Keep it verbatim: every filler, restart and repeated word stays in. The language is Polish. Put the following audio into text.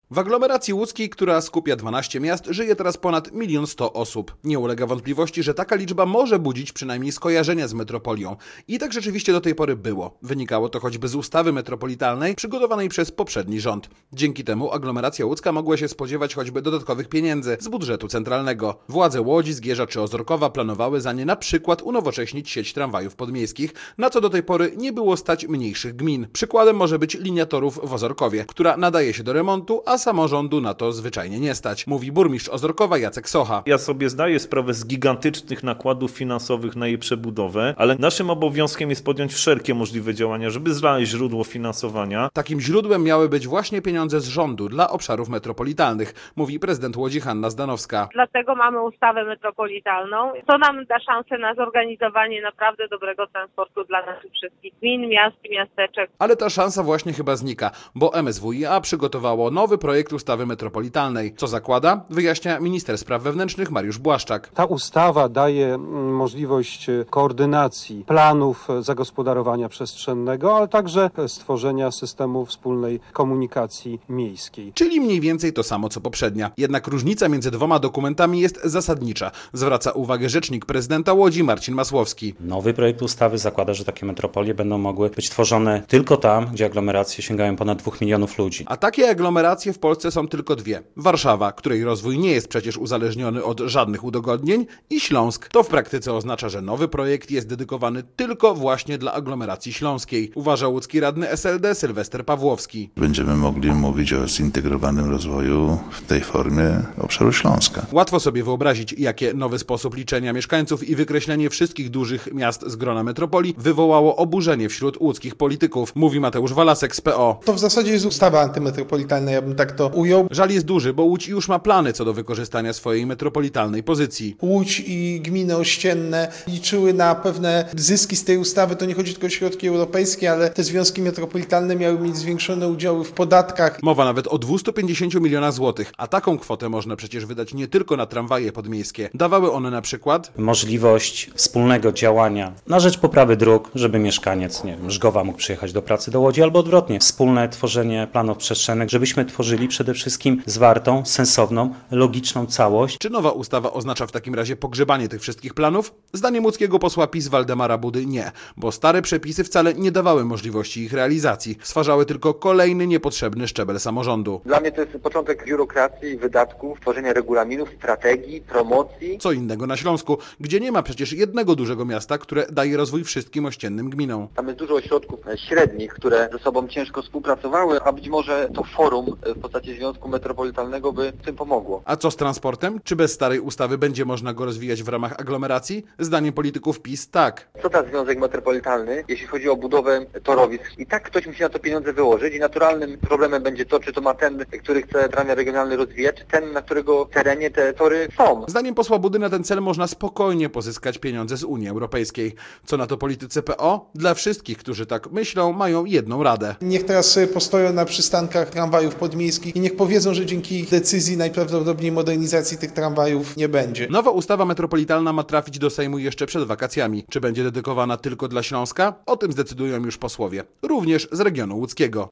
W aglomeracji łódzkiej, która skupia dwanaście miast, żyje teraz ponad milion sto osób. Nie ulega wątpliwości, że taka liczba może budzić przynajmniej skojarzenia z metropolią. I tak rzeczywiście do tej pory było. Wynikało to choćby z ustawy metropolitalnej przygotowanej przez poprzedni rząd. Dzięki temu aglomeracja łódzka mogła się spodziewać choćby dodatkowych pieniędzy z budżetu centralnego. Władze Łodzi, Zgierza czy Ozorkowa planowały za nie na przykład unowocześnić sieć tramwajów podmiejskich, na co do tej pory nie było stać mniejszych gmin. Przykładem może być linia torów w Ozorkowie, która nadaje się do remontu, a samorządu na to zwyczajnie nie stać, mówi burmistrz Ozorkowa Jacek Socha. Ja sobie zdaję sprawę z gigantycznych nakładów finansowych na jej przebudowę, ale naszym obowiązkiem jest podjąć wszelkie możliwe działania, żeby znaleźć źródło finansowania. Takim źródłem miały być właśnie pieniądze z rządu dla obszarów metropolitalnych, mówi prezydent Łodzi Hanna Zdanowska. Dlatego mamy ustawę metropolitalną. To nam da szansę na zorganizowanie naprawdę dobrego transportu dla naszych wszystkich gmin, miast i miasteczek. Ale ta szansa właśnie chyba znika, bo M S W i A przygotowało nowy projekt ustawy metropolitalnej. Co zakłada? Wyjaśnia minister spraw wewnętrznych Mariusz Błaszczak. Ta ustawa daje możliwość koordynacji planów zagospodarowania przestrzennego, ale także stworzenia systemu wspólnej komunikacji miejskiej. Czyli mniej więcej to samo co poprzednia. Jednak różnica między dwoma dokumentami jest zasadnicza. Zwraca uwagę rzecznik prezydenta Łodzi Marcin Masłowski. Nowy projekt ustawy zakłada, że takie metropolie będą mogły być tworzone tylko tam, gdzie aglomeracje sięgają ponad dwóch milionów ludzi. A takie aglomeracje w Polsce są tylko dwie. Warszawa, której rozwój nie jest przecież uzależniony od żadnych udogodnień, i Śląsk. To w praktyce oznacza, że nowy projekt jest dedykowany tylko właśnie dla aglomeracji śląskiej, uważa łódzki radny S L D Sylwester Pawłowski. Będziemy mogli mówić o zintegrowanym rozwoju w tej formie obszaru Śląska. Łatwo sobie wyobrazić, jakie nowy sposób liczenia mieszkańców i wykreślenie wszystkich dużych miast z grona metropolii wywołało oburzenie wśród łódzkich polityków, mówi Mateusz Walasek z P O. To w zasadzie jest ustawa antymetropolitalna, ja bym tak to ujął. Żal jest duży, bo Łódź już ma plany co do wykorzystania swojej metropolitalnej pozycji. Łódź i gminy ościenne liczyły na pewne zyski z tej ustawy. To nie chodzi tylko o środki europejskie, ale te związki metropolitalne miały mieć zwiększone udziały w podatkach. Mowa nawet o dwustu pięćdziesięciu milionach złotych, a taką kwotę można przecież wydać nie tylko na tramwaje podmiejskie. Dawały one na przykład Możliwość wspólnego działania na rzecz poprawy dróg, żeby mieszkaniec, nie wiem, Żgowa mógł przyjechać do pracy do Łodzi albo odwrotnie. Wspólne tworzenie planów przestrzennych, żebyśmy tworzyli przede wszystkim zwartą, sensowną, logiczną całość. Czy nowa ustawa oznacza w takim razie pogrzebanie tych wszystkich planów? Zdaniem łódzkiego posła PiS Waldemara Budy nie, bo stare przepisy wcale nie dawały możliwości ich realizacji. Stwarzały tylko kolejny niepotrzebny szczebel samorządu. Dla mnie to jest początek biurokracji, wydatków, tworzenia regulaminów, strategii, promocji. Co innego na Śląsku, gdzie nie ma przecież jednego dużego miasta, które daje rozwój wszystkim ościennym gminom. Tam jest dużo ośrodków średnich, które ze sobą ciężko współpracowały, a być może to forum w postaci Związku Metropolitalnego by tym pomogło. A co z transportem? Czy bez starej ustawy będzie można go rozwijać w ramach aglomeracji? Zdaniem polityków PiS tak. Co ta Związek Metropolitalny, jeśli chodzi o budowę torowisk? I tak ktoś musi na to pieniądze wyłożyć i naturalnym problemem będzie to, czy to ma ten, który chce tramwaj regionalny rozwijać, czy ten, na którego terenie te tory są. Zdaniem posła Budy na ten cel można spokojnie pozyskać pieniądze z Unii Europejskiej. Co na to politycy P O? Dla wszystkich, którzy tak myślą, mają jedną radę. Niech teraz sobie postoją na przystankach tramwajów podmiejskich i niech powiedzą, że dzięki ich decyzji najprawdopodobniej modernizacji tych tramwajów nie będzie. Nowa ustawa metropolitalna ma trafić do Sejmu jeszcze przed wakacjami. Czy będzie dedykowana tylko dla Śląska? O tym zdecydują już posłowie, również z regionu łódzkiego.